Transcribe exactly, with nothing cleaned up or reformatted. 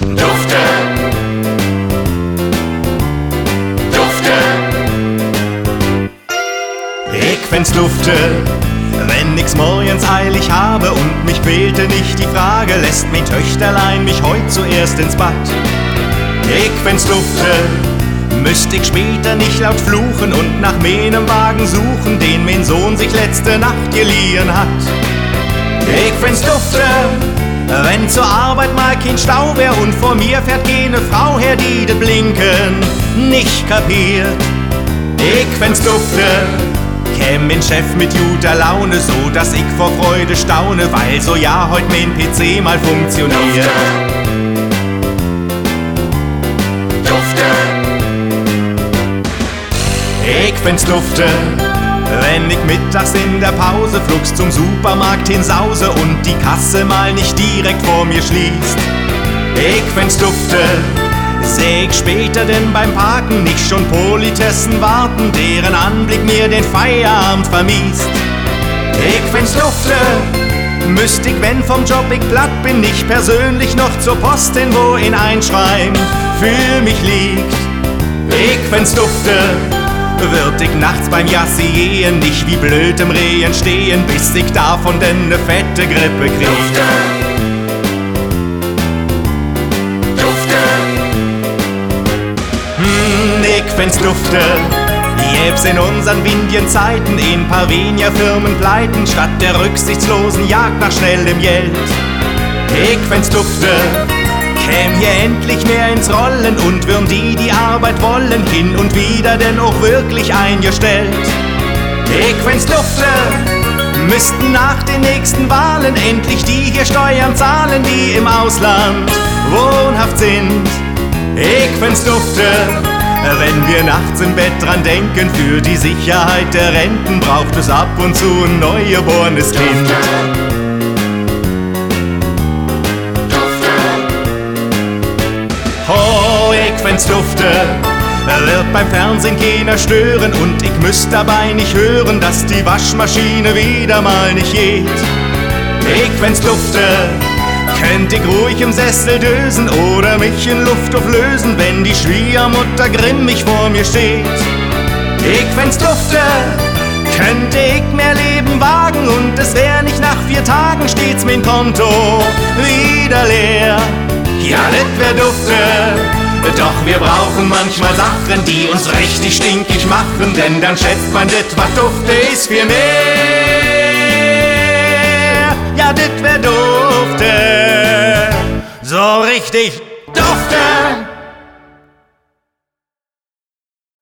Dufte, Dufte. Ich find's dufte, wenn nix morgens eilig habe und mich quälte nicht die Frage, lässt mein Töchterlein mich heut zuerst ins Bad. Ich find's dufte, müsst ich später nicht laut fluchen und nach meinem Wagen suchen, den mein Sohn sich letzte Nacht geliehen hat. Ich find's dufte, wenn zur Arbeit mal kein Stau wär und vor mir fährt keine Frau her, die das Blinken nicht kapiert. Ich find's dufte, käm mein Chef mit guter Laune, so dass ich vor Freude staune, weil so ja heut mein P C mal funktioniert. Dufte, Ich find's dufte, wenn ich mittags in der Pause flugs zum Supermarkt hinsause und die Kasse mal nicht direkt vor mir schließt. Ich find's dufte, seh ich später denn beim Parken nicht schon Politessen warten, deren Anblick mir den Feierabend vermiest. Ich find's dufte, müsst ich, wenn vom Job ich platt bin, nicht persönlich noch zur Post hin, wo in Einschreiben für mich liegt. Ich find's dufte, wird ich nachts beim Jassieren nicht wie blöd im Rehen stehen, bis ich davon denn ne fette Grippe krieg. Dufte, Dufte, Hm, ich find's dufte, Jebs in unseren windigen Zeiten in paar weniger Firmen pleiten, statt der rücksichtslosen Jagd nach schnellem Geld. Ich find's dufte, käm hier endlich mehr ins Rollen und würden die, die Arbeit wollen, hin und wieder denn auch wirklich eingestellt. Ich find's dufte, müssten nach den nächsten Wahlen endlich die hier Steuern zahlen, die im Ausland wohnhaft sind. Ich find's dufte, wenn wir nachts im Bett dran denken, für die Sicherheit der Renten braucht es ab und zu ein neugeborenes Kind. Oh, ich find's dufte, wird beim Fernsehen keiner stören und ich müsst dabei nicht hören, dass die Waschmaschine wieder mal nicht geht. Ich find's dufte, könnt ich ruhig im Sessel dösen oder mich in Luft auflösen, wenn die Schwiegermutter grimmig vor mir steht. Ich find's dufte, könnte ich mehr Leben wagen und es wär nicht nach vier Tagen stets mein Konto wieder leer. Ja, das wär dufte, doch wir brauchen manchmal Sachen, die uns richtig stinkig machen, denn dann schätzt man das, was dufte ist, viel mehr. Ja, das wär dufte, so richtig dufte.